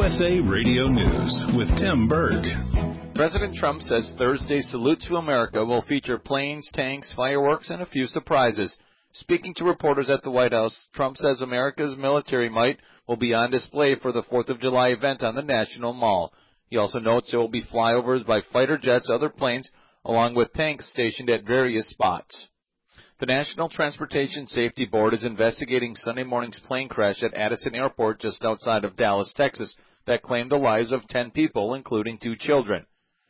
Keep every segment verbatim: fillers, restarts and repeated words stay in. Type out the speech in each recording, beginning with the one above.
U S A Radio News with Tim Berg. President Trump says Thursday's Salute to America will feature planes, tanks, fireworks, and a few surprises. Speaking to reporters at the White House, Trump says America's military might will be on display for the fourth of July event on the National Mall. He also notes there will be flyovers by fighter jets, other planes, along with tanks stationed at various spots. The National Transportation Safety Board is investigating Sunday morning's plane crash at Addison Airport just outside of Dallas, Texas, that claimed the lives of ten people, including two children.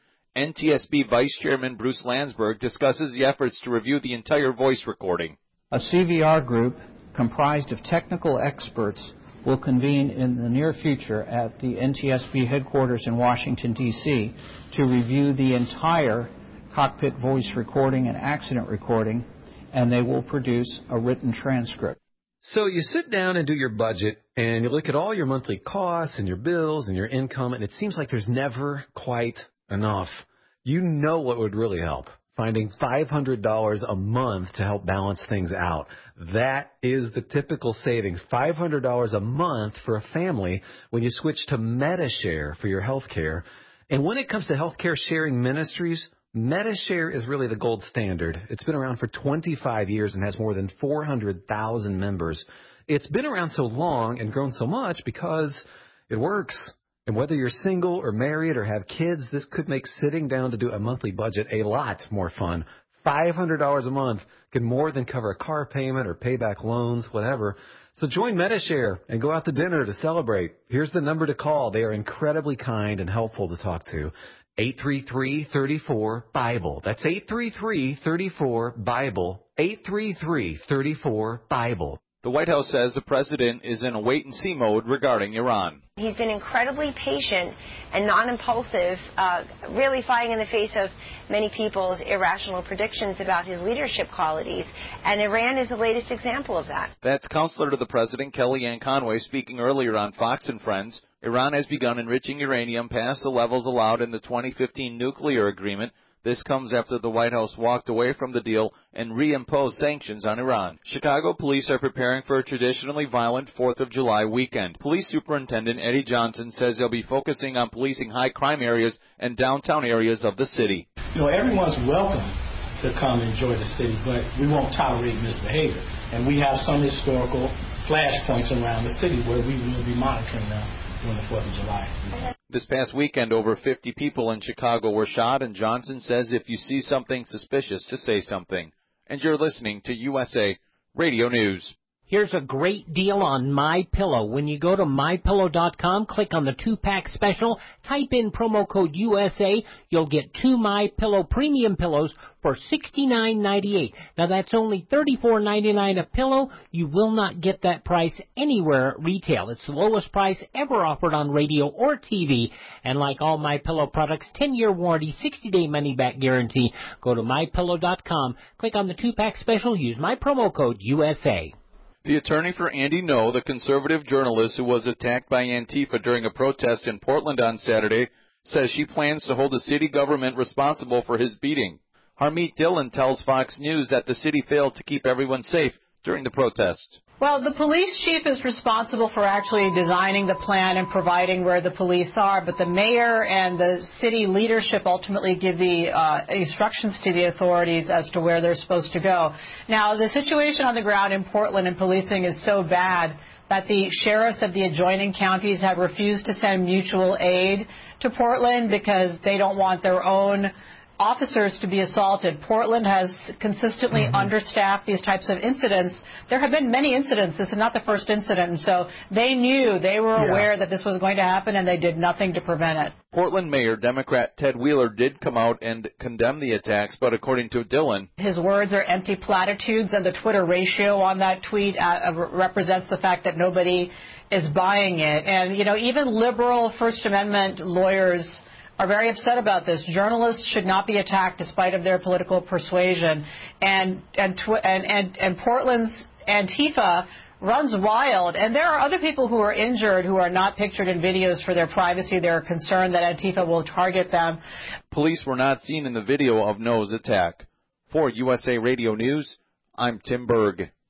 N T S B Vice Chairman Bruce Landsberg discusses the efforts to review the entire voice recording. A C V R group comprised of technical experts will convene in the near future at the N T S B headquarters in Washington, D C to review the entire cockpit voice recording and accident recording, and they will produce a written transcript. So you sit down and do your budget, and you look at all your monthly costs and your bills and your income, and it seems like there's never quite enough. You know what would really help? Finding five hundred dollars a month to help balance things out. That is the typical savings, five hundred dollars a month for a family when you switch to Medi-Share for your health care. And when it comes to healthcare sharing ministries, Medi-Share is really the gold standard. It's been around for twenty-five years and has more than four hundred thousand members. It's been around so long and grown so much because it works. And whether you're single or married or have kids, this could make sitting down to do a monthly budget a lot more fun. five hundred dollars a month can more than cover a car payment or pay back loans, whatever. So join Medi-Share and go out to dinner to celebrate. Here's the number to call. They are incredibly kind and helpful to talk to. eight three three, three four, Bible. That's eight three three, three four, Bible. eight three three, three four, Bible. The White House says the president is in a wait-and-see mode regarding Iran. He's been incredibly patient and non-impulsive, uh, really flying in the face of many people's irrational predictions about his leadership qualities, and Iran is the latest example of that. That's Counselor to the President Kellyanne Conway speaking earlier on Fox and Friends. Iran has begun enriching uranium past the levels allowed in the twenty fifteen nuclear agreement. This comes after the White House walked away from the deal and reimposed sanctions on Iran. Chicago police are preparing for a traditionally violent fourth of July weekend. Police Superintendent Eddie Johnson says they'll be focusing on policing high-crime areas and downtown areas of the city. You know, everyone's welcome to come enjoy the city, but we won't tolerate misbehavior. And we have some historical flashpoints around the city where we will be monitoring them during the fourth of July. This past weekend, over fifty people in Chicago were shot, and Johnson says if you see something suspicious, to say something. And you're listening to U S A Radio News. Here's a great deal on MyPillow. When you go to my pillow dot com, click on the two-pack special, type in promo code U S A, you'll get two MyPillow premium pillows for sixty-nine ninety-eight. Now, that's only thirty-four ninety-nine a pillow. You will not get that price anywhere at retail. It's the lowest price ever offered on radio or T V. And like all MyPillow products, ten-year warranty, sixty-day money-back guarantee. Go to my pillow dot com, click on the two-pack special, use my promo code U S A. The attorney for Andy Ngo, the conservative journalist who was attacked by Antifa during a protest in Portland on Saturday, says she plans to hold the city government responsible for his beating. Harmeet Dillon tells Fox News that the city failed to keep everyone safe during the protest. Well, the police chief is responsible for actually designing the plan and providing where the police are, but the mayor and the city leadership ultimately give the uh, instructions to the authorities as to where they're supposed to go. Now, the situation on the ground in Portland and policing is so bad that the sheriffs of the adjoining counties have refused to send mutual aid to Portland because they don't want their own officers to be assaulted. Portland has consistently mm-hmm. understaffed these types of incidents. There have been many incidents. This is not the first incident, and so they knew, they were yeah. aware that this was going to happen, and they did nothing to prevent it. Portland Mayor Democrat Ted Wheeler did come out and condemn the attacks, but according to Dillon, his words are empty platitudes, and the Twitter ratio on that tweet uh, represents the fact that nobody is buying it. And, you know, even liberal First Amendment lawyers are very upset about this. Journalists should not be attacked despite of their political persuasion. And and and and, and Portland's Antifa runs wild. And there are other people who are injured who are not pictured in videos for their privacy. They're concerned that Antifa will target them. Police were not seen in the video of Ngo's attack. For U S A Radio News, I'm Tim Berg.